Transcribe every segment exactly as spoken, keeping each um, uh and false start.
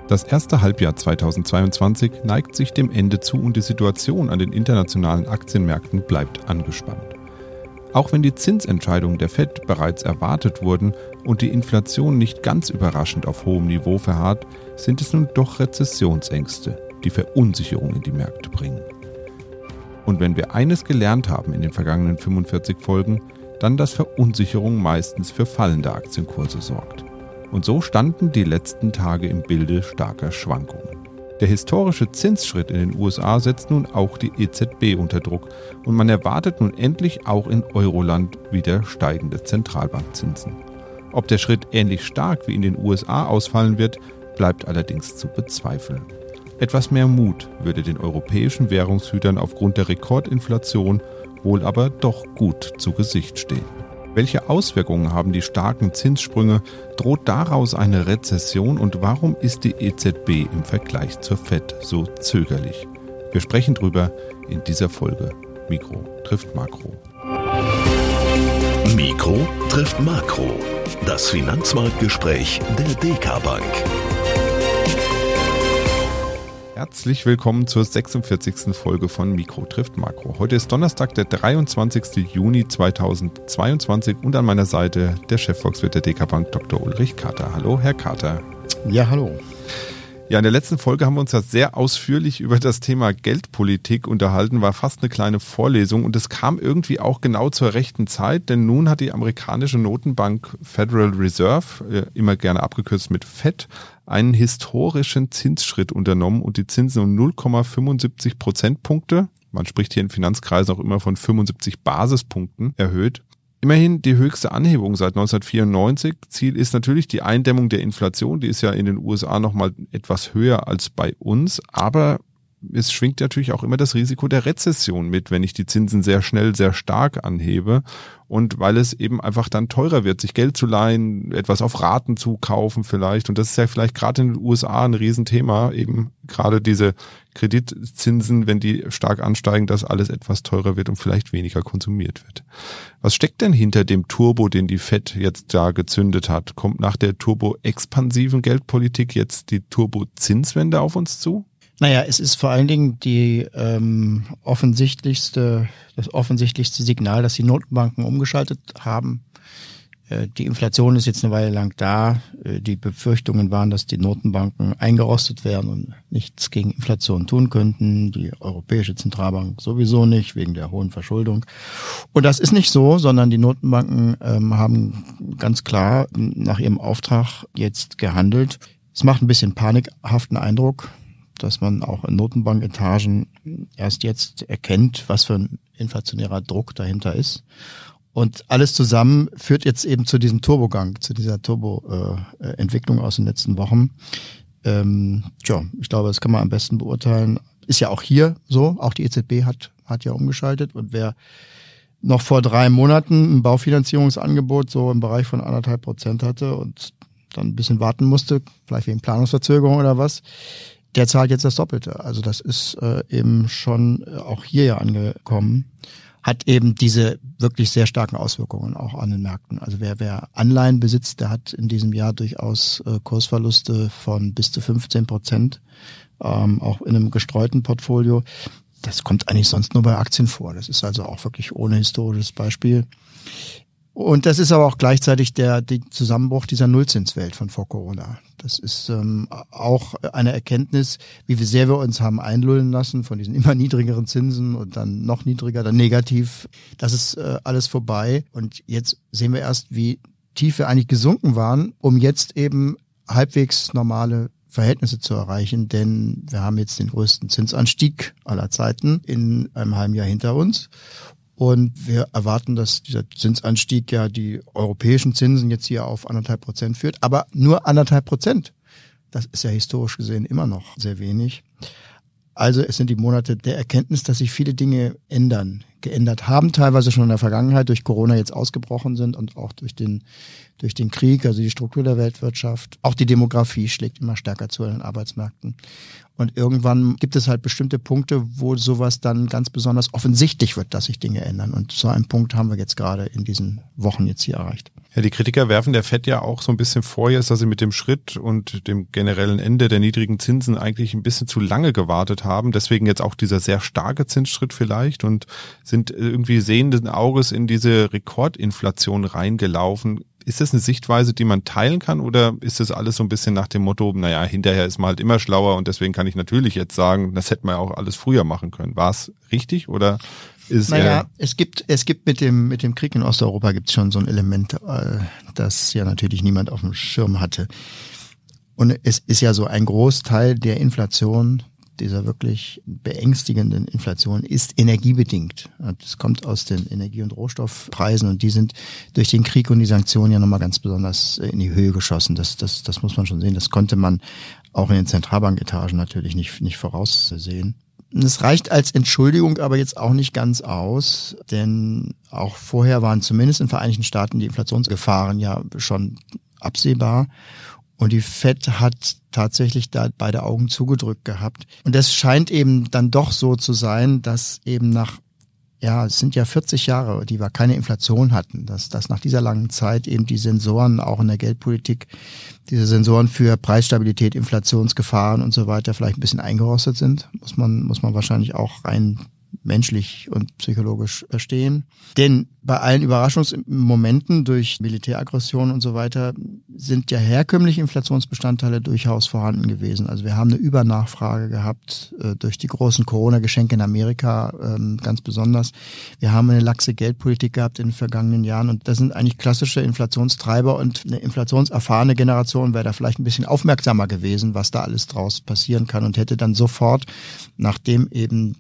Das erste Halbjahr zweitausendzweiundzwanzig neigt sich dem Ende zu und die Situation an den internationalen Aktienmärkten bleibt angespannt. Auch wenn die Zinsentscheidungen der Fed bereits erwartet wurden und die Inflation nicht ganz überraschend auf hohem Niveau verharrt, sind es nun doch Rezessionsängste, die Verunsicherung in die Märkte bringen. Und wenn wir eines gelernt haben in den vergangenen fünfundvierzig Folgen, dann, dass Verunsicherung meistens für fallende Aktienkurse sorgt. Und so standen die letzten Tage im Bilde starker Schwankungen. Der historische Zinsschritt in den U S A setzt nun auch die E Z B unter Druck und man erwartet nun endlich auch in Euroland wieder steigende Zentralbankzinsen. Ob der Schritt ähnlich stark wie in den U S A ausfallen wird, bleibt allerdings zu bezweifeln. Etwas mehr Mut würde den europäischen Währungshütern aufgrund der Rekordinflation wohl aber doch gut zu Gesicht stehen. Welche Auswirkungen haben die starken Zinssprünge? Droht daraus eine Rezession und warum ist die E Z B im Vergleich zur Fed so zögerlich? Wir sprechen drüber in dieser Folge. Mikro trifft Makro. Mikro trifft Makro. Das Finanzmarktgespräch der D K Bank. Herzlich willkommen zur sechsundvierzigsten Folge von Mikro trifft Makro. Heute ist Donnerstag, der dreiundzwanzigste Juni zweitausendzweiundzwanzig und an meiner Seite der Chefvolkswirt der D K Bank, Doktor Ulrich Kater. Hallo, Herr Kater. Ja, hallo. Ja, in der letzten Folge haben wir uns ja sehr ausführlich über das Thema Geldpolitik unterhalten, war fast eine kleine Vorlesung und es kam irgendwie auch genau zur rechten Zeit, denn nun hat die amerikanische Notenbank Federal Reserve, immer gerne abgekürzt mit Fed, einen historischen Zinsschritt unternommen und die Zinsen um null Komma fünfundsiebzig Prozentpunkte, man spricht hier in Finanzkreisen auch immer von fünfundsiebzig Basispunkten, erhöht. Immerhin die höchste Anhebung seit neunzehnhundertvierundneunzig. Ziel ist natürlich die Eindämmung der Inflation, die ist ja in den U S A nochmal etwas höher als bei uns, aber es schwingt natürlich auch immer das Risiko der Rezession mit, wenn ich die Zinsen sehr schnell, sehr stark anhebe und weil es eben einfach dann teurer wird, sich Geld zu leihen, etwas auf Raten zu kaufen vielleicht und das ist ja vielleicht gerade in den U S A ein Riesenthema, eben gerade diese Kreditzinsen, wenn die stark ansteigen, dass alles etwas teurer wird und vielleicht weniger konsumiert wird. Was steckt denn hinter dem Turbo, den die Fed jetzt da gezündet hat? Kommt nach der turbo-expansiven Geldpolitik jetzt die Turbo-Zinswende auf uns zu? Naja, es ist vor allen Dingen die ähm, offensichtlichste, das offensichtlichste Signal, dass die Notenbanken umgeschaltet haben. Äh, die Inflation ist jetzt eine Weile lang da. Äh, die Befürchtungen waren, dass die Notenbanken eingerostet werden und nichts gegen Inflation tun könnten. Die Europäische Zentralbank sowieso nicht, wegen der hohen Verschuldung. Und das ist nicht so, sondern die Notenbanken ähm, haben ganz klar nach ihrem Auftrag jetzt gehandelt. Es macht ein bisschen panikhaften Eindruck, dass man auch in Notenbanketagen erst jetzt erkennt, was für ein inflationärer Druck dahinter ist. Und alles zusammen führt jetzt eben zu diesem Turbogang, zu dieser Turbo-Entwicklung aus den letzten Wochen. Ähm, tja, ich glaube, das kann man am besten beurteilen. Ist ja auch hier so, auch die E Z B hat hat ja umgeschaltet. Und wer noch vor drei Monaten ein Baufinanzierungsangebot so im Bereich von anderthalb Prozent hatte und dann ein bisschen warten musste, vielleicht wegen Planungsverzögerung oder was, der zahlt jetzt das Doppelte. Also das ist äh, eben schon äh, auch hier ja angekommen. Hat eben diese wirklich sehr starken Auswirkungen auch an den Märkten. Also wer, wer Anleihen besitzt, der hat in diesem Jahr durchaus äh, Kursverluste von bis zu fünfzehn Prozent, ähm, auch in einem gestreuten Portfolio. Das kommt eigentlich sonst nur bei Aktien vor. Das ist also auch wirklich ohne historisches Beispiel. Und das ist aber auch gleichzeitig der, der Zusammenbruch dieser Nullzinswelt von vor Corona. Das ist ähm, auch eine Erkenntnis, wie sehr wir uns haben einlullen lassen von diesen immer niedrigeren Zinsen und dann noch niedriger, dann negativ. Das ist äh, alles vorbei. Und jetzt sehen wir erst, wie tief wir eigentlich gesunken waren, um jetzt eben halbwegs normale Verhältnisse zu erreichen. Denn wir haben jetzt den größten Zinsanstieg aller Zeiten in einem halben Jahr hinter uns. Und wir erwarten, dass dieser Zinsanstieg ja die europäischen Zinsen jetzt hier auf anderthalb Prozent führt. Aber nur anderthalb Prozent. Das ist ja historisch gesehen immer noch sehr wenig. Also es sind die Monate der Erkenntnis, dass sich viele Dinge ändern. geändert haben, teilweise schon in der Vergangenheit durch Corona jetzt ausgebrochen sind und auch durch den durch den Krieg, also die Struktur der Weltwirtschaft. Auch die Demografie schlägt immer stärker zu an den Arbeitsmärkten. Und irgendwann gibt es halt bestimmte Punkte, wo sowas dann ganz besonders offensichtlich wird, dass sich Dinge ändern. Und so einen Punkt haben wir jetzt gerade in diesen Wochen jetzt hier erreicht. Ja, die Kritiker werfen der Fed ja auch so ein bisschen vor, jetzt, dass sie mit dem Schritt und dem generellen Ende der niedrigen Zinsen eigentlich ein bisschen zu lange gewartet haben. Deswegen jetzt auch dieser sehr starke Zinsschritt vielleicht und sind irgendwie sehenden Auges in diese Rekordinflation reingelaufen. Ist das eine Sichtweise, die man teilen kann, oder ist das alles so ein bisschen nach dem Motto, naja, hinterher ist man halt immer schlauer und deswegen kann ich natürlich jetzt sagen, das hätte man ja auch alles früher machen können. War es richtig oder ist Naja, es gibt es gibt mit dem mit dem Krieg in Osteuropa gibt es schon so ein Element, äh, das ja natürlich niemand auf dem Schirm hatte. Und es ist ja so ein Großteil der Inflation, dieser wirklich beängstigenden Inflation, ist energiebedingt. Das kommt aus den Energie- und Rohstoffpreisen und die sind durch den Krieg und die Sanktionen ja nochmal ganz besonders in die Höhe geschossen. Das, das, das muss man schon sehen. Das konnte man auch in den Zentralbanketagen natürlich nicht, nicht voraussehen. Es reicht als Entschuldigung aber jetzt auch nicht ganz aus, denn auch vorher waren zumindest in den Vereinigten Staaten die Inflationsgefahren ja schon absehbar. Und die Fed hat tatsächlich da beide Augen zugedrückt gehabt. Und das scheint eben dann doch so zu sein, dass eben nach, ja, es sind ja vierzig Jahre, die wir keine Inflation hatten, dass, dass nach dieser langen Zeit eben die Sensoren auch in der Geldpolitik, diese Sensoren für Preisstabilität, Inflationsgefahren und so weiter vielleicht ein bisschen eingerostet sind. Muss man, muss man wahrscheinlich auch rein menschlich und psychologisch verstehen. Denn bei allen Überraschungsmomenten durch Militäraggression und so weiter sind ja herkömmliche Inflationsbestandteile durchaus vorhanden gewesen. Also wir haben eine Übernachfrage gehabt äh, durch die großen Corona-Geschenke in Amerika ähm, ganz besonders. Wir haben eine laxe Geldpolitik gehabt in den vergangenen Jahren und das sind eigentlich klassische Inflationstreiber und eine inflationserfahrene Generation wäre da vielleicht ein bisschen aufmerksamer gewesen, was da alles draus passieren kann und hätte dann sofort, nachdem eben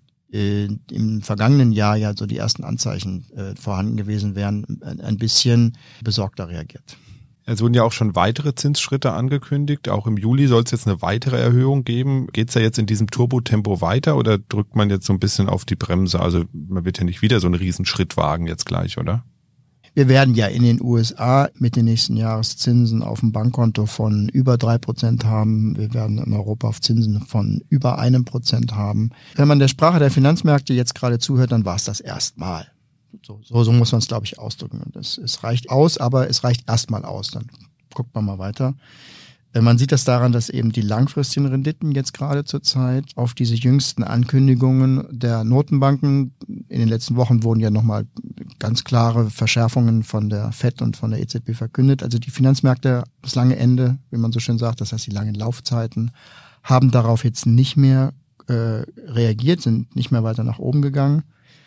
im vergangenen Jahr ja so die ersten Anzeichen äh, vorhanden gewesen wären, ein bisschen besorgter reagiert. Es wurden ja auch schon weitere Zinsschritte angekündigt. Auch im Juli soll es jetzt eine weitere Erhöhung geben. Geht es ja jetzt in diesem Turbotempo weiter oder drückt man jetzt so ein bisschen auf die Bremse? Also man wird ja nicht wieder so einen Riesenschritt wagen jetzt gleich, oder? Wir werden ja in den U S A mit den nächsten Jahreszinsen auf dem Bankkonto von über drei Prozent haben. Wir werden in Europa auf Zinsen von über einem Prozent haben. Wenn man der Sprache der Finanzmärkte jetzt gerade zuhört, dann war es das erstmal. So, so, so muss man es, glaube ich, ausdrücken. Und es, es reicht aus, aber es reicht erstmal aus. Dann guckt man mal weiter. Man sieht das daran, dass eben die langfristigen Renditen jetzt gerade zur Zeit auf diese jüngsten Ankündigungen der Notenbanken, in den letzten Wochen wurden ja nochmal ganz klare Verschärfungen von der Fed und von der E Z B verkündet. Also die Finanzmärkte, das lange Ende, wie man so schön sagt, das heißt die langen Laufzeiten, haben darauf jetzt nicht mehr äh, reagiert, sind nicht mehr weiter nach oben gegangen.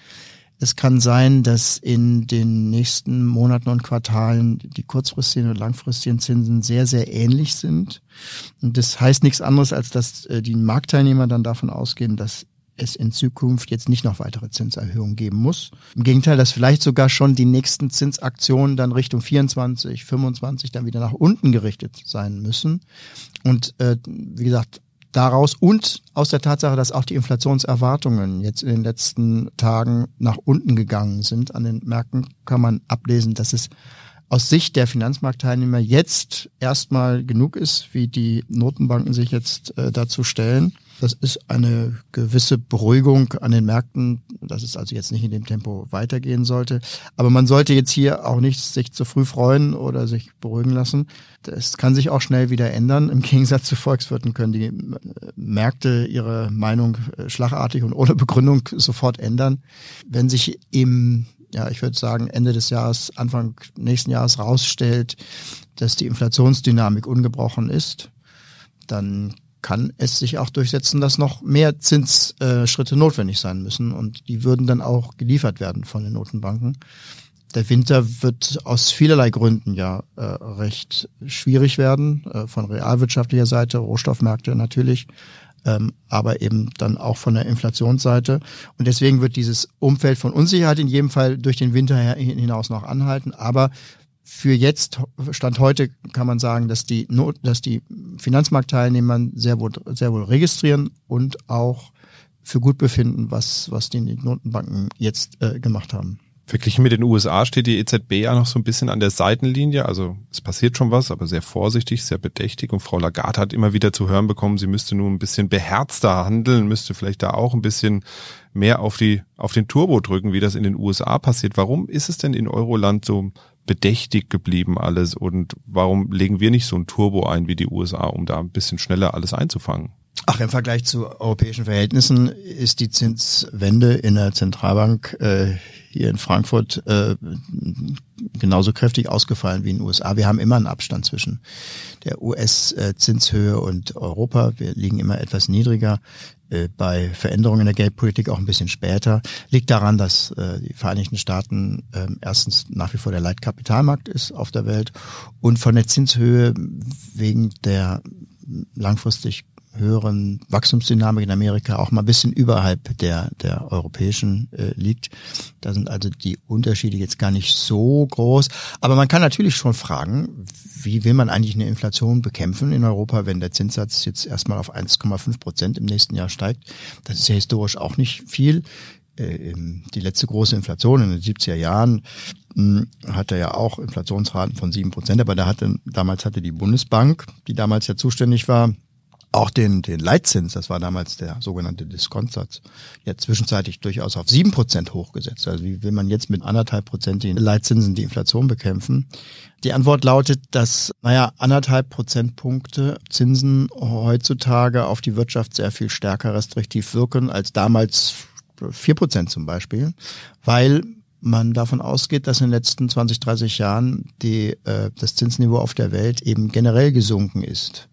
Es kann sein, dass in den nächsten Monaten und Quartalen die kurzfristigen und langfristigen Zinsen sehr, sehr ähnlich sind. Und das heißt nichts anderes, als dass die Marktteilnehmer dann davon ausgehen, dass es in Zukunft jetzt nicht noch weitere Zinserhöhungen geben muss. Im Gegenteil, dass vielleicht sogar schon die nächsten Zinsaktionen dann Richtung vierundzwanzig, fünfundzwanzig dann wieder nach unten gerichtet sein müssen. Und äh, wie gesagt, daraus und aus der Tatsache, dass auch die Inflationserwartungen jetzt in den letzten Tagen nach unten gegangen sind an den Märkten, kann man ablesen, dass es aus Sicht der Finanzmarktteilnehmer jetzt erstmal genug ist, wie die Notenbanken sich jetzt äh, dazu stellen. Das ist eine gewisse Beruhigung an den Märkten, dass es also jetzt nicht in dem Tempo weitergehen sollte. Aber man sollte jetzt hier auch nicht sich zu früh freuen oder sich beruhigen lassen. Das kann sich auch schnell wieder ändern. Im Gegensatz zu Volkswirten können die Märkte ihre Meinung schlagartig und ohne Begründung sofort ändern. Wenn sich im, ja, ich würde sagen, Ende des Jahres, Anfang nächsten Jahres rausstellt, dass die Inflationsdynamik ungebrochen ist, dann kann es sich auch durchsetzen, dass noch mehr Zinsschritte notwendig sein müssen und die würden dann auch geliefert werden von den Notenbanken. Der Winter wird aus vielerlei Gründen ja äh, recht schwierig werden, äh, von realwirtschaftlicher Seite, Rohstoffmärkte natürlich, ähm, aber eben dann auch von der Inflationsseite. Und deswegen wird dieses Umfeld von Unsicherheit in jedem Fall durch den Winter hinaus noch anhalten, aber für jetzt, Stand heute, kann man sagen, dass die Not, dass die Finanzmarktteilnehmer sehr wohl, sehr wohl registrieren und auch für gut befinden, was, was die Notenbanken jetzt äh, gemacht haben. Verglichen mit den U S A steht die E Z B ja noch so ein bisschen an der Seitenlinie. Also es passiert schon was, aber sehr vorsichtig, sehr bedächtig. Und Frau Lagarde hat immer wieder zu hören bekommen, sie müsste nun ein bisschen beherzter handeln, müsste vielleicht da auch ein bisschen mehr auf die auf den Turbo drücken, wie das in den U S A passiert. Warum ist es denn in Euroland so bedächtig geblieben alles? Und warum legen wir nicht so ein Turbo ein wie die U S A, um da ein bisschen schneller alles einzufangen? Ach, im Vergleich zu europäischen Verhältnissen ist die Zinswende in der Zentralbank äh, hier in Frankfurt äh, genauso kräftig ausgefallen wie in den U S A. Wir haben immer einen Abstand zwischen der U S-Zinshöhe und Europa. Wir liegen immer etwas niedriger. Äh, bei Veränderungen in der Geldpolitik auch ein bisschen später. Liegt daran, dass äh, die Vereinigten Staaten äh, erstens nach wie vor der Leitkapitalmarkt ist auf der Welt und von der Zinshöhe wegen der langfristig höheren Wachstumsdynamik in Amerika auch mal ein bisschen überhalb der der europäischen äh, liegt. Da sind also die Unterschiede jetzt gar nicht so groß. Aber man kann natürlich schon fragen, wie will man eigentlich eine Inflation bekämpfen in Europa, wenn der Zinssatz jetzt erstmal auf eins Komma fünf Prozent im nächsten Jahr steigt. Das ist ja historisch auch nicht viel. Äh, die letzte große Inflation in den siebziger Jahren mh, hatte ja auch Inflationsraten von sieben Prozent. Aber da hatte damals hatte die Bundesbank, die damals ja zuständig war, auch den, den Leitzins, das war damals der sogenannte Diskontsatz, ja zwischenzeitlich durchaus auf sieben Prozent hochgesetzt. Also wie will man jetzt mit anderthalb Prozent die Leitzinsen die Inflation bekämpfen? Die Antwort lautet, dass, naja, anderthalb Prozentpunkte Zinsen heutzutage auf die Wirtschaft sehr viel stärker restriktiv wirken als damals vier Prozent zum Beispiel, weil man davon ausgeht, dass in den letzten zwanzig, dreißig Jahren die, äh, das Zinsniveau auf der Welt eben generell gesunken ist.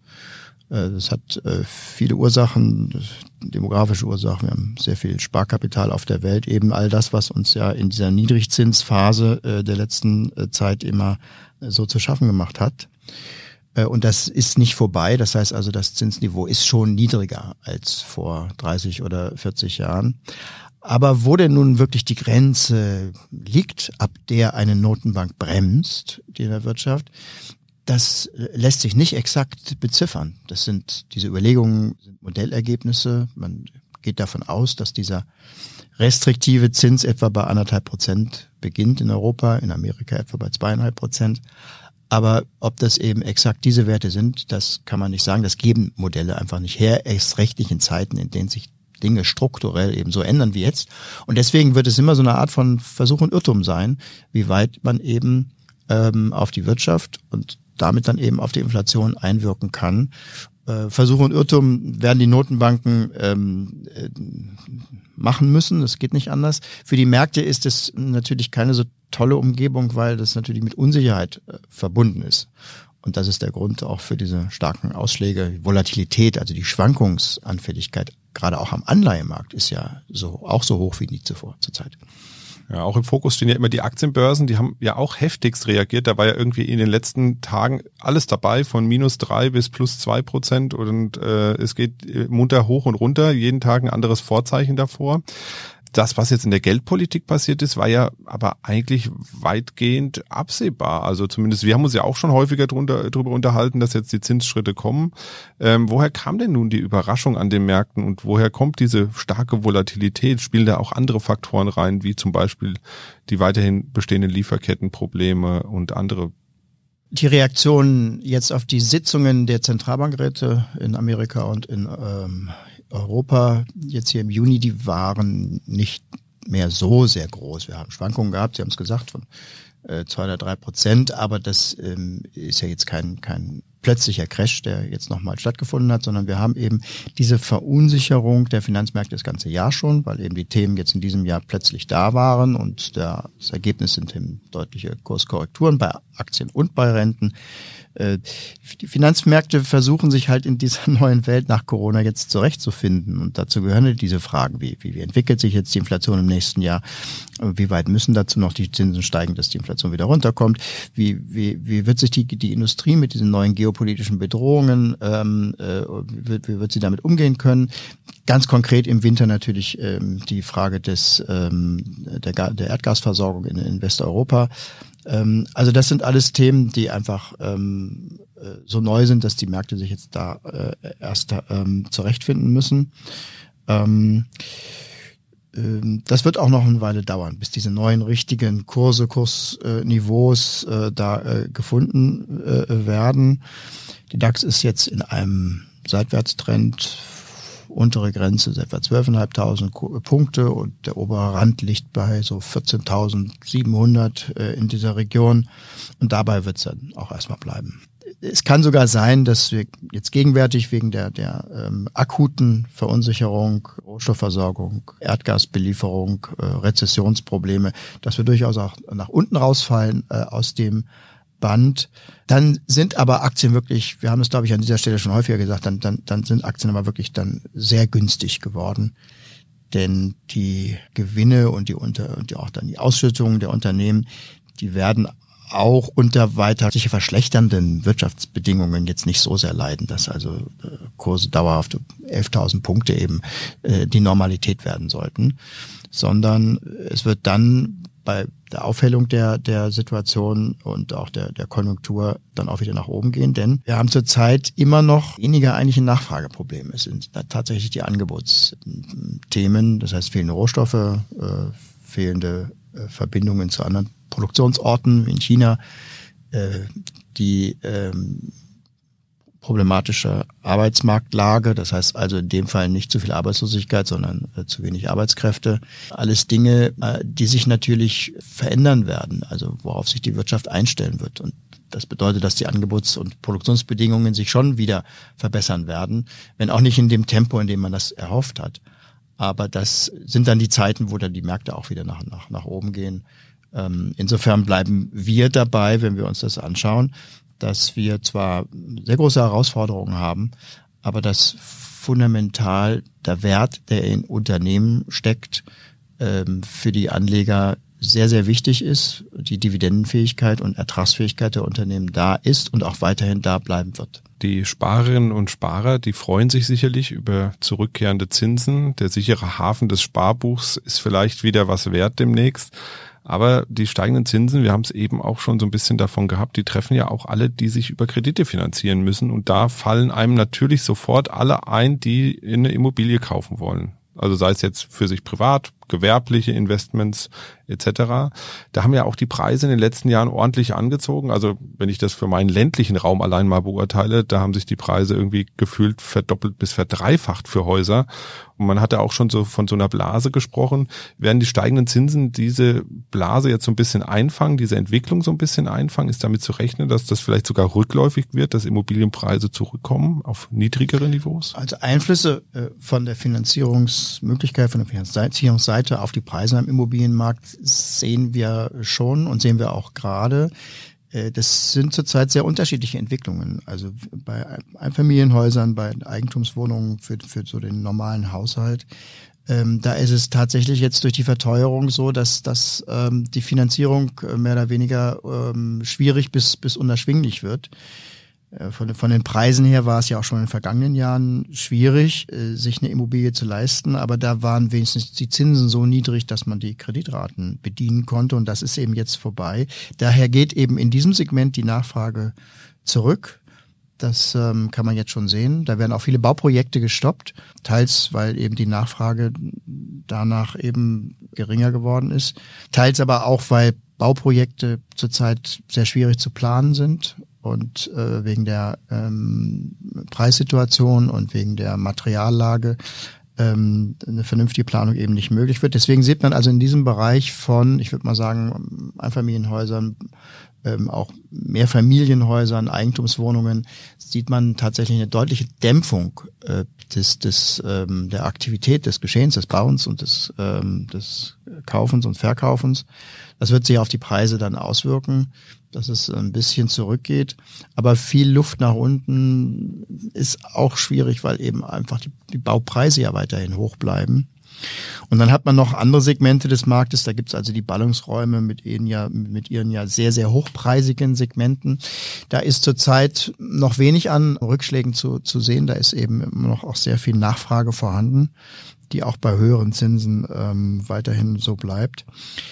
Das hat äh, viele Ursachen, demografische Ursachen. Wir haben sehr viel Sparkapital auf der Welt. Eben all das, was uns ja in dieser Niedrigzinsphase äh, der letzten äh, Zeit immer äh, so zu schaffen gemacht hat. Äh, und das ist nicht vorbei. Das heißt also, das Zinsniveau ist schon niedriger als vor dreißig oder vierzig Jahren. Aber wo denn nun wirklich die Grenze liegt, ab der eine Notenbank bremst, die in der Wirtschaft, das lässt sich nicht exakt beziffern. Das sind diese Überlegungen, sind Modellergebnisse. Man geht davon aus, dass dieser restriktive Zins etwa bei anderthalb Prozent beginnt in Europa, in Amerika etwa bei zweieinhalb Prozent. Aber ob das eben exakt diese Werte sind, das kann man nicht sagen. Das geben Modelle einfach nicht her, erst recht nicht in Zeiten, in denen sich Dinge strukturell eben so ändern wie jetzt. Und deswegen wird es immer so eine Art von Versuch und Irrtum sein, wie weit man eben ähm, auf die Wirtschaft und damit dann eben auf die Inflation einwirken kann. Äh, Versuch und Irrtum werden die Notenbanken ähm, äh, machen müssen, das geht nicht anders. Für die Märkte ist es natürlich keine so tolle Umgebung, weil das natürlich mit Unsicherheit äh, verbunden ist. Und das ist der Grund auch für diese starken Ausschläge. Volatilität, also die Schwankungsanfälligkeit, gerade auch am Anleihemarkt, ist ja so auch so hoch wie nie zuvor zurzeit. Ja, auch im Fokus stehen ja immer die Aktienbörsen, die haben ja auch heftigst reagiert. Da war ja irgendwie in den letzten Tagen alles dabei, von minus drei bis plus zwei Prozent und äh, es geht munter hoch und runter, jeden Tag ein anderes Vorzeichen davor. Das, was jetzt in der Geldpolitik passiert ist, war ja aber eigentlich weitgehend absehbar. Also zumindest, wir haben uns ja auch schon häufiger drunter, drüber unterhalten, dass jetzt die Zinsschritte kommen. Ähm, woher kam denn nun die Überraschung an den Märkten und woher kommt diese starke Volatilität? Spielen da auch andere Faktoren rein, wie zum Beispiel die weiterhin bestehenden Lieferkettenprobleme und andere? Die Reaktionen jetzt auf die Sitzungen der Zentralbankräte in Amerika und in ähm, Europa jetzt hier im Juni, die waren nicht mehr so sehr groß. Wir haben Schwankungen gehabt, Sie haben es gesagt, von äh, zwei oder drei Prozent, aber das ähm, ist ja jetzt kein kein plötzlicher Crash, der jetzt nochmal stattgefunden hat, sondern wir haben eben diese Verunsicherung der Finanzmärkte das ganze Jahr schon, weil eben die Themen jetzt in diesem Jahr plötzlich da waren und der, das Ergebnis sind eben deutliche Kurskorrekturen bei Aktien und bei Renten. Die Finanzmärkte versuchen sich halt in dieser neuen Welt nach Corona jetzt zurechtzufinden und dazu gehören diese Fragen, wie, wie, wie entwickelt sich jetzt die Inflation im nächsten Jahr, wie weit müssen dazu noch die Zinsen steigen, dass die Inflation wieder runterkommt, wie, wie, wie wird sich die, die Industrie mit diesen neuen geopolitischen Bedrohungen, ähm, äh, wie, wie wird sie damit umgehen können? Ganz konkret im Winter natürlich ähm, die Frage des ähm, der, der Erdgasversorgung in, in Westeuropa. Also das sind alles Themen, die einfach ähm, so neu sind, dass die Märkte sich jetzt da äh, erst ähm, zurechtfinden müssen. Ähm, ähm, das wird auch noch eine Weile dauern, bis diese neuen richtigen Kurse, Kursniveaus äh, da äh, gefunden äh, werden. Die DAX ist jetzt in einem Seitwärtstrend. Untere Grenze ist etwa zwölftausendfünfhundert Punkte und der obere Rand liegt bei so vierzehntausendsiebenhundert äh, in dieser Region. Und dabei wird es dann auch erstmal bleiben. Es kann sogar sein, dass wir jetzt gegenwärtig wegen der, der ähm, akuten Verunsicherung, Rohstoffversorgung, Erdgasbelieferung, äh, Rezessionsprobleme, dass wir durchaus auch nach unten rausfallen äh, aus dem Band. Dann sind aber Aktien wirklich, wir haben es glaube ich an dieser Stelle schon häufiger gesagt, dann, dann, dann sind Aktien aber wirklich dann sehr günstig geworden. Denn die Gewinne und die unter und die auch dann die Ausschüttungen der Unternehmen, die werden auch unter weiter sich verschlechternden Wirtschaftsbedingungen jetzt nicht so sehr leiden, dass also äh, Kurse dauerhaft elftausend Punkte eben äh, die Normalität werden sollten, sondern es wird dann bei der Aufhellung der der Situation und auch der der Konjunktur dann auch wieder nach oben gehen, denn wir haben zurzeit immer noch weniger eigentlich ein Nachfrageproblem. Es sind tatsächlich die Angebotsthemen, das heißt fehlende Rohstoffe, äh, fehlende äh, Verbindungen zu anderen Produktionsorten wie in China, äh, die ähm, problematische Arbeitsmarktlage, das heißt also in dem Fall nicht zu viel Arbeitslosigkeit, sondern äh, zu wenig Arbeitskräfte. Alles Dinge, äh, die sich natürlich verändern werden, also worauf sich die Wirtschaft einstellen wird. Und das bedeutet, dass die Angebots- und Produktionsbedingungen sich schon wieder verbessern werden, wenn auch nicht in dem Tempo, in dem man das erhofft hat. Aber das sind dann die Zeiten, wo dann die Märkte auch wieder nach, nach, nach oben gehen. Ähm, insofern bleiben wir dabei, wenn wir uns das anschauen, dass wir zwar sehr große Herausforderungen haben, aber dass fundamental der Wert, der in Unternehmen steckt, für die Anleger sehr, sehr wichtig ist, die Dividendenfähigkeit und Ertragsfähigkeit der Unternehmen da ist und auch weiterhin da bleiben wird. Die Sparerinnen und Sparer, die freuen sich sicherlich über zurückkehrende Zinsen. Der sichere Hafen des Sparbuchs ist vielleicht wieder was wert demnächst. Aber die steigenden Zinsen, wir haben es eben auch schon so ein bisschen davon gehabt, die treffen ja auch alle, die sich über Kredite finanzieren müssen. Und da fallen einem natürlich sofort alle ein, die eine Immobilie kaufen wollen. Also sei es jetzt für sich privat, gewerbliche Investments et cetera. Da haben ja auch die Preise in den letzten Jahren ordentlich angezogen. Also wenn ich das für meinen ländlichen Raum allein mal beurteile, da haben sich die Preise irgendwie gefühlt verdoppelt bis verdreifacht für Häuser. Und man hatte auch schon so von so einer Blase gesprochen. Werden die steigenden Zinsen diese Blase jetzt so ein bisschen einfangen, diese Entwicklung so ein bisschen einfangen? Ist damit zu rechnen, dass das vielleicht sogar rückläufig wird, dass Immobilienpreise zurückkommen auf niedrigere Niveaus? Also Einflüsse von der Finanzierungsmöglichkeit, von der Finanzierungsseite auf die Preise am Immobilienmarkt sehen wir schon und sehen wir auch gerade. Das sind zurzeit sehr unterschiedliche Entwicklungen. Also bei Einfamilienhäusern, bei Eigentumswohnungen für, für so den normalen Haushalt. Ähm, da ist es tatsächlich jetzt durch die Verteuerung so, dass, dass ähm, die Finanzierung mehr oder weniger ähm, schwierig bis, bis unerschwinglich wird. Von, von den Preisen her war es ja auch schon in den vergangenen Jahren schwierig, sich eine Immobilie zu leisten, aber da waren wenigstens die Zinsen so niedrig, dass man die Kreditraten bedienen konnte und das ist eben jetzt vorbei. Daher geht eben in diesem Segment die Nachfrage zurück. Das ähm, kann man jetzt schon sehen. Da werden auch viele Bauprojekte gestoppt, teils weil eben die Nachfrage danach eben geringer geworden ist, teils aber auch, weil Bauprojekte zurzeit sehr schwierig zu planen sind. Und äh, wegen der ähm, Preissituation und wegen der Materiallage ähm, eine vernünftige Planung eben nicht möglich wird. Deswegen sieht man also in diesem Bereich von, ich würde mal sagen, Einfamilienhäusern, ähm, auch Mehrfamilienhäusern, Eigentumswohnungen, sieht man tatsächlich eine deutliche Dämpfung äh, des, des ähm, der Aktivität, des Geschehens, des Bauens und des, ähm, des Kaufens und Verkaufens. Das wird sich auf die Preise dann auswirken, dass es ein bisschen zurückgeht. Aber viel Luft nach unten ist auch schwierig, weil eben einfach die, die Baupreise ja weiterhin hoch bleiben. Und dann hat man noch andere Segmente des Marktes. Da gibt's also die Ballungsräume mit ihren ja, mit ihren ja sehr, sehr hochpreisigen Segmenten. Da ist zurzeit noch wenig an Rückschlägen zu, zu sehen. Da ist eben immer noch auch sehr viel Nachfrage vorhanden, die auch bei höheren Zinsen ähm, weiterhin so bleibt.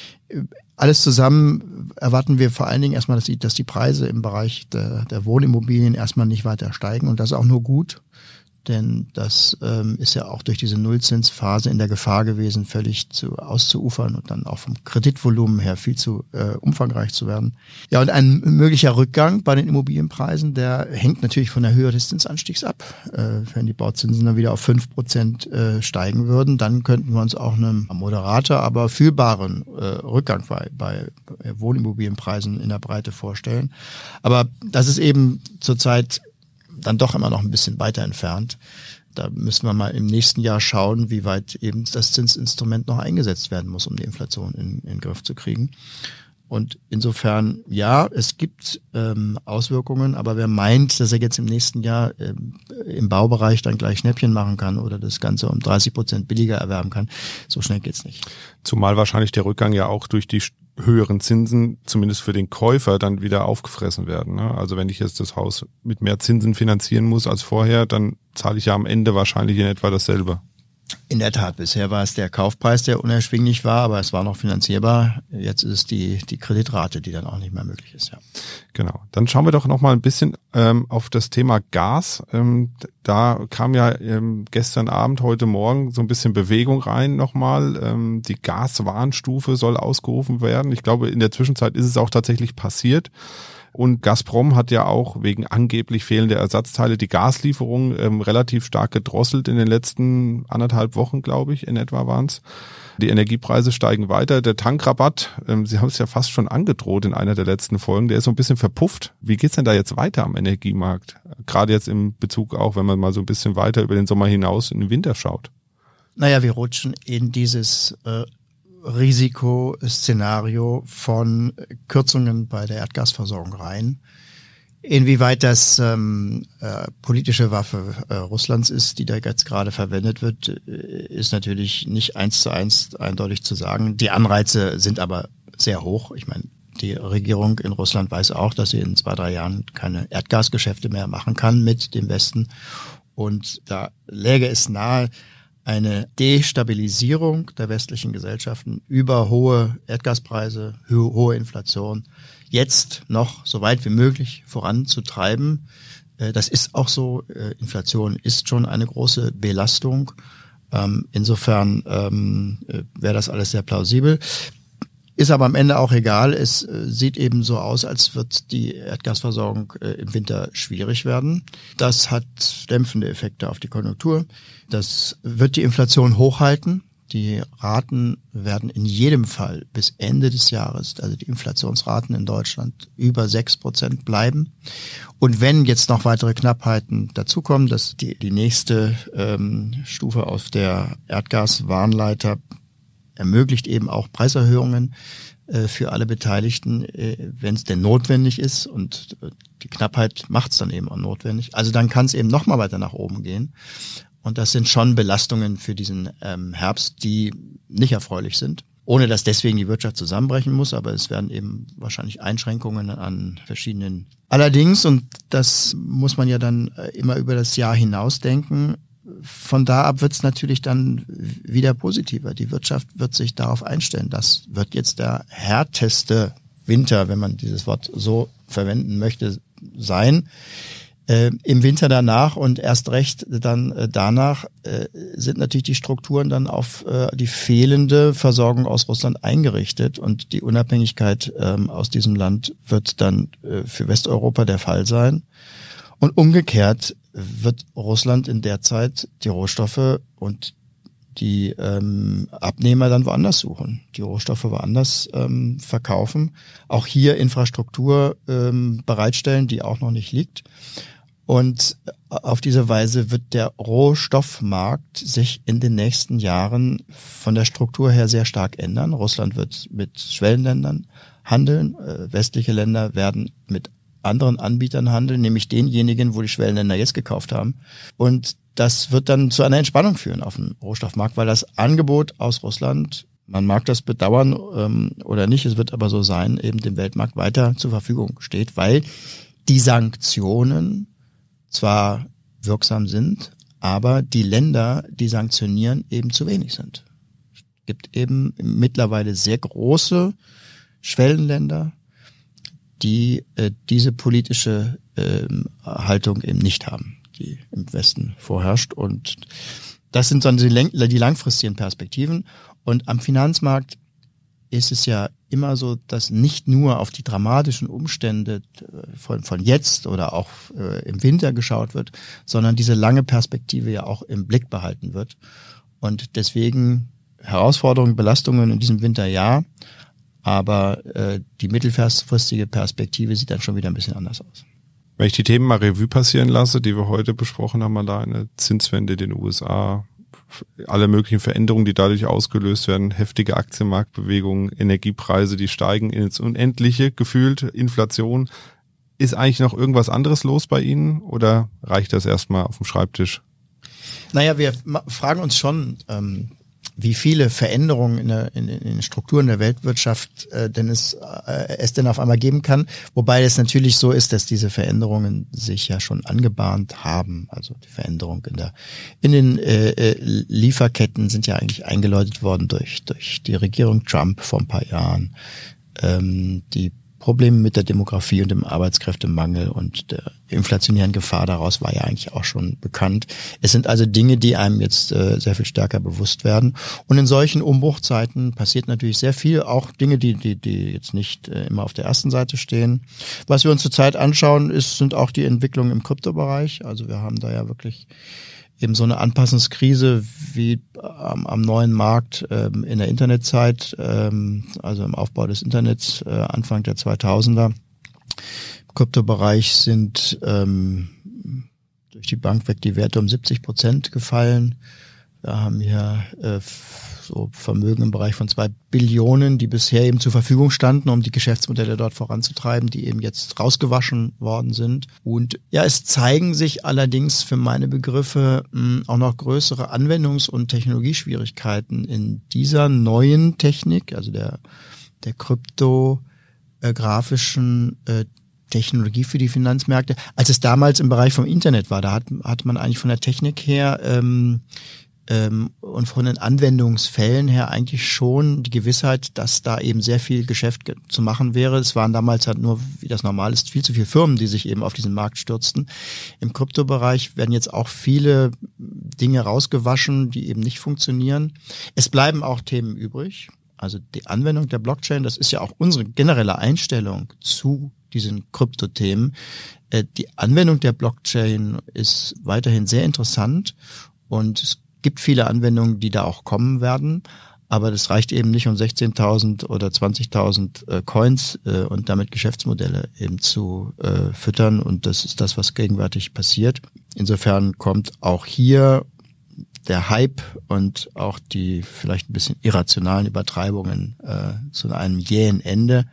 Alles zusammen erwarten wir vor allen Dingen erstmal, dass die, dass die Preise im Bereich der, der Wohnimmobilien erstmal nicht weiter steigen und das ist auch nur gut, denn das ähm, ist ja auch durch diese Nullzinsphase in der Gefahr gewesen, völlig zu auszuufern und dann auch vom Kreditvolumen her viel zu äh, umfangreich zu werden. Ja, und ein möglicher Rückgang bei den Immobilienpreisen, der hängt natürlich von der Höhe des Zinsanstiegs ab. Äh, wenn die Bauzinsen dann wieder auf fünf Prozent äh, steigen würden, dann könnten wir uns auch einen moderater, aber fühlbaren äh, Rückgang bei, bei Wohnimmobilienpreisen in der Breite vorstellen. Aber das ist eben zurzeit dann doch immer noch ein bisschen weiter entfernt. Da müssen wir mal im nächsten Jahr schauen, wie weit eben das Zinsinstrument noch eingesetzt werden muss, um die Inflation in, in den Griff zu kriegen. Und insofern, ja, es gibt ähm, Auswirkungen, aber wer meint, dass er jetzt im nächsten Jahr ähm, im Baubereich dann gleich Schnäppchen machen kann oder das Ganze um dreißig Prozent billiger erwerben kann, so schnell geht's nicht. Zumal wahrscheinlich der Rückgang ja auch durch die höheren Zinsen, zumindest für den Käufer, dann wieder aufgefressen werden. Ne? Also wenn ich jetzt das Haus mit mehr Zinsen finanzieren muss als vorher, dann zahle ich ja am Ende wahrscheinlich in etwa dasselbe. In der Tat, bisher war es der Kaufpreis, der unerschwinglich war, aber es war noch finanzierbar. Jetzt ist es die die Kreditrate, die dann auch nicht mehr möglich ist. Ja. Genau. Dann schauen wir doch noch mal ein bisschen ähm, auf das Thema Gas. Ähm, da kam ja ähm, gestern Abend, heute Morgen so ein bisschen Bewegung rein nochmal. Ähm, die Gaswarnstufe soll ausgerufen werden. Ich glaube, in der Zwischenzeit ist es auch tatsächlich passiert. Und Gazprom hat ja auch wegen angeblich fehlender Ersatzteile die Gaslieferung ähm, relativ stark gedrosselt in den letzten anderthalb Wochen, glaube ich, in etwa waren es. Die Energiepreise steigen weiter. Der Tankrabatt, ähm, Sie haben es ja fast schon angedroht in einer der letzten Folgen, der ist so ein bisschen verpufft. Wie geht's denn da jetzt weiter am Energiemarkt? Gerade jetzt im Bezug auch, wenn man mal so ein bisschen weiter über den Sommer hinaus in den Winter schaut. Naja, wir rutschen in dieses äh Risikoszenario von Kürzungen bei der Erdgasversorgung rein. Inwieweit das ähm, äh, politische Waffe äh, Russlands ist, die da jetzt gerade verwendet wird, ist natürlich nicht eins zu eins eindeutig zu sagen. Die Anreize sind aber sehr hoch. Ich meine, die Regierung in Russland weiß auch, dass sie in zwei, drei Jahren keine Erdgasgeschäfte mehr machen kann mit dem Westen. Und da läge es nahe, eine Destabilisierung der westlichen Gesellschaften über hohe Erdgaspreise, ho- hohe Inflation jetzt noch so weit wie möglich voranzutreiben. Äh, das ist auch so. Äh, Inflation ist schon eine große Belastung. Ähm, insofern ähm, äh, wäre das alles sehr plausibel. Ist aber am Ende auch egal. Es äh, sieht eben so aus, als wird die Erdgasversorgung äh, im Winter schwierig werden. Das hat dämpfende Effekte auf die Konjunktur. Das wird die Inflation hochhalten. Die Raten werden in jedem Fall bis Ende des Jahres, also die Inflationsraten in Deutschland, über sechs Prozent bleiben. Und wenn jetzt noch weitere Knappheiten dazukommen, dass die, die nächste ähm, Stufe auf der Erdgaswarnleiter ermöglicht eben auch Preiserhöhungen äh, für alle Beteiligten, äh, wenn es denn notwendig ist. Und äh, die Knappheit macht es dann eben auch notwendig. Also dann kann es eben noch mal weiter nach oben gehen. Und das sind schon Belastungen für diesen ähm, Herbst, die nicht erfreulich sind. Ohne dass deswegen die Wirtschaft zusammenbrechen muss, aber es werden eben wahrscheinlich Einschränkungen an verschiedenen. Allerdings, und das muss man ja dann immer über das Jahr hinaus denken, von da ab wird es natürlich dann wieder positiver. Die Wirtschaft wird sich darauf einstellen. Das wird jetzt der härteste Winter, wenn man dieses Wort so verwenden möchte, sein. Äh, Im Winter danach und erst recht dann äh, danach äh, sind natürlich die Strukturen dann auf äh, die fehlende Versorgung aus Russland eingerichtet und die Unabhängigkeit ähm, aus diesem Land wird dann äh, für Westeuropa der Fall sein. Und umgekehrt wird Russland in der Zeit die Rohstoffe und die ähm, Abnehmer dann woanders suchen, die Rohstoffe woanders ähm, verkaufen, auch hier Infrastruktur ähm, bereitstellen, die auch noch nicht liegt. Und auf diese Weise wird der Rohstoffmarkt sich in den nächsten Jahren von der Struktur her sehr stark ändern. Russland wird mit Schwellenländern handeln, äh, westliche Länder werden mit anderen Anbietern handeln, nämlich denjenigen, wo die Schwellenländer jetzt gekauft haben. Und das wird dann zu einer Entspannung führen auf dem Rohstoffmarkt, weil das Angebot aus Russland, man mag das bedauern ähm, oder nicht, es wird aber so sein, eben dem Weltmarkt weiter zur Verfügung steht, weil die Sanktionen zwar wirksam sind, aber die Länder, die sanktionieren, eben zu wenig sind. Es gibt eben mittlerweile sehr große Schwellenländer, die äh, diese politische äh, Haltung eben nicht haben. die im Westen vorherrscht. Und das sind dann die, die langfristigen Perspektiven. Und am Finanzmarkt ist es ja immer so, dass nicht nur auf die dramatischen Umstände von, von jetzt oder auch äh, im Winter geschaut wird, sondern diese lange Perspektive ja auch im Blick behalten wird. Und deswegen Herausforderungen, Belastungen in diesem Winter ja, aber äh, die mittelfristige Perspektive sieht dann schon wieder ein bisschen anders aus. Wenn ich die Themen mal Revue passieren lasse, die wir heute besprochen haben, mal da eine Zinswende in den U S A, alle möglichen Veränderungen, die dadurch ausgelöst werden, heftige Aktienmarktbewegungen, Energiepreise, die steigen ins Unendliche, gefühlt, Inflation. Ist eigentlich noch irgendwas anderes los bei Ihnen oder reicht das erstmal auf dem Schreibtisch? Naja, wir fragen uns schon, ähm, wie viele Veränderungen in, der, in, in den Strukturen der Weltwirtschaft äh, denn es, äh, es denn auf einmal geben kann. Wobei es natürlich so ist, dass diese Veränderungen sich ja schon angebahnt haben. Also die Veränderung in der in den äh, Lieferketten sind ja eigentlich eingeläutet worden durch durch die Regierung Trump vor ein paar Jahren. Ähm, die Probleme mit der Demografie und dem Arbeitskräftemangel und der inflationären Gefahr daraus war ja eigentlich auch schon bekannt. Es sind also Dinge, die einem jetzt äh, sehr viel stärker bewusst werden. Und in solchen Umbruchzeiten passiert natürlich sehr viel, auch Dinge, die die die jetzt nicht äh, immer auf der ersten Seite stehen. Was wir uns zurzeit anschauen, ist sind auch die Entwicklungen im Kryptobereich. Also wir haben da ja wirklich eben so eine Anpassungskrise wie am, am neuen Markt ähm, in der Internetzeit, ähm, also im Aufbau des Internets äh, Anfang der zweitausender. Im Kryptobereich sind ähm, durch die Bank weg die Werte um siebzig Prozent gefallen. Wir haben hier äh, so Vermögen im Bereich von zwei Billionen, die bisher eben zur Verfügung standen, um die Geschäftsmodelle dort voranzutreiben, die eben jetzt rausgewaschen worden sind. Und ja, es zeigen sich allerdings für meine Begriffe mh, auch noch größere Anwendungs- und Technologieschwierigkeiten in dieser neuen Technik, also der der kryptografischen äh, Technologie für die Finanzmärkte, als es damals im Bereich vom Internet war. Da hat, hat man eigentlich von der Technik her ähm, ähm, und von den Anwendungsfällen her eigentlich schon die Gewissheit, dass da eben sehr viel Geschäft ge- zu machen wäre. Es waren damals halt nur, wie das normal ist, viel zu viele Firmen, die sich eben auf diesen Markt stürzten. Im Kryptobereich werden jetzt auch viele Dinge rausgewaschen, die eben nicht funktionieren. Es bleiben auch Themen übrig. Also die Anwendung der Blockchain, das ist ja auch unsere generelle Einstellung zu diesen Kryptothemen. Die Anwendung der Blockchain ist weiterhin sehr interessant und es gibt viele Anwendungen, die da auch kommen werden, aber das reicht eben nicht, um sechzehntausend oder zwanzigtausend äh, Coins äh, und damit Geschäftsmodelle eben zu äh, füttern und das ist das, was gegenwärtig passiert. Insofern kommt auch hier der Hype und auch die vielleicht ein bisschen irrationalen Übertreibungen äh, zu einem jähen Ende.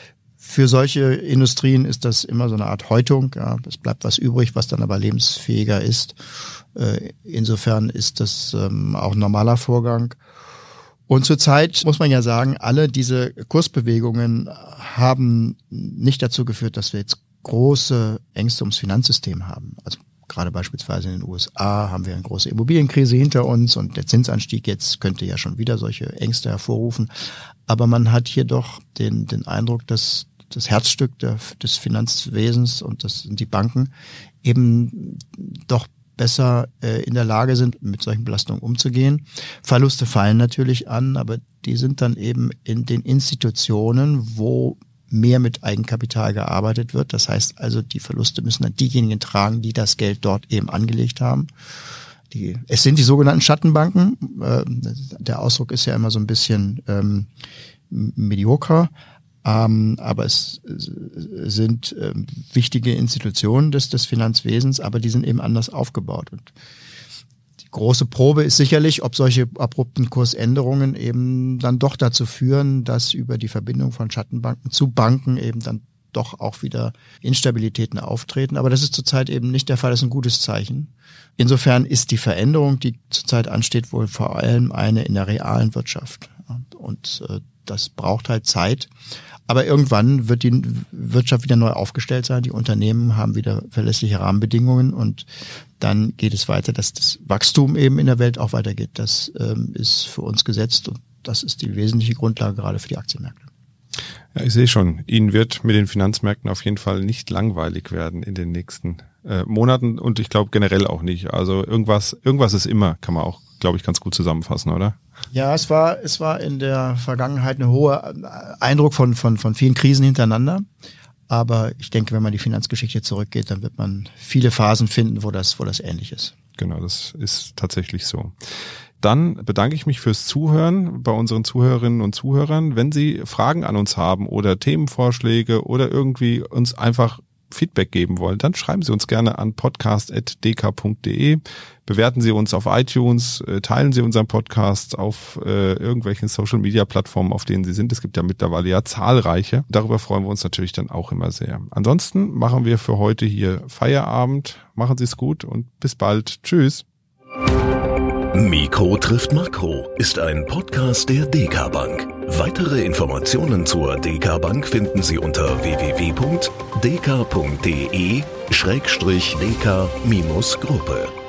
Für solche Industrien ist das immer so eine Art Häutung. Ja. Es bleibt was übrig, was dann aber lebensfähiger ist. Äh, insofern ist das ähm, auch ein normaler Vorgang. Und zurzeit muss man ja sagen, alle diese Kursbewegungen haben nicht dazu geführt, dass wir jetzt große Ängste ums Finanzsystem haben. Also gerade beispielsweise in den U S A haben wir eine große Immobilienkrise hinter uns und der Zinsanstieg jetzt könnte ja schon wieder solche Ängste hervorrufen. Aber man hat hier doch den, den Eindruck, dass das Herzstück der, des Finanzwesens und das sind die Banken eben doch besser äh, in der Lage sind, mit solchen Belastungen umzugehen. Verluste fallen natürlich an, aber die sind dann eben in den Institutionen, wo mehr mit Eigenkapital gearbeitet wird. Das heißt also, die Verluste müssen dann diejenigen tragen, die das Geld dort eben angelegt haben. Die, es sind die sogenannten Schattenbanken. Äh, der Ausdruck ist ja immer so ein bisschen ähm, medioker. Ähm, aber es sind ähm, wichtige Institutionen des, des Finanzwesens, aber die sind eben anders aufgebaut. Und die große Probe ist sicherlich, ob solche abrupten Kursänderungen eben dann doch dazu führen, dass über die Verbindung von Schattenbanken zu Banken eben dann doch auch wieder Instabilitäten auftreten. Aber das ist zurzeit eben nicht der Fall, das ist ein gutes Zeichen. Insofern ist die Veränderung, die zurzeit ansteht, wohl vor allem eine in der realen Wirtschaft. Und äh, das braucht halt Zeit. Aber irgendwann wird die Wirtschaft wieder neu aufgestellt sein. Die Unternehmen haben wieder verlässliche Rahmenbedingungen und dann geht es weiter, dass das Wachstum eben in der Welt auch weitergeht. Das ähm, ist für uns gesetzt und das ist die wesentliche Grundlage gerade für die Aktienmärkte. Ja, ich sehe schon, Ihnen wird mit den Finanzmärkten auf jeden Fall nicht langweilig werden in den nächsten äh, Monaten und ich glaube generell auch nicht. Also irgendwas, irgendwas ist immer, kann man auch, glaube ich, ganz gut zusammenfassen, oder? Ja, es war, es war in der Vergangenheit ein hoher Eindruck von, von, von vielen Krisen hintereinander. Aber ich denke, wenn man die Finanzgeschichte zurückgeht, dann wird man viele Phasen finden, wo das, wo das ähnlich ist. Genau, das ist tatsächlich so. Dann bedanke ich mich fürs Zuhören bei unseren Zuhörerinnen und Zuhörern. Wenn Sie Fragen an uns haben oder Themenvorschläge oder irgendwie uns einfach Feedback geben wollen, dann schreiben Sie uns gerne an podcast at d k punkt d e. Bewerten Sie uns auf iTunes, teilen Sie unseren Podcast auf äh, irgendwelchen Social-Media-Plattformen, auf denen Sie sind. Es gibt ja mittlerweile ja zahlreiche. Darüber freuen wir uns natürlich dann auch immer sehr. Ansonsten machen wir für heute hier Feierabend. Machen Sie es gut und bis bald. Tschüss. Mikro trifft Makro ist ein Podcast der D K Bank. Weitere Informationen zur D K Bank finden Sie unter w w w punkt d k punkt d e schrägstrich d k Gruppe.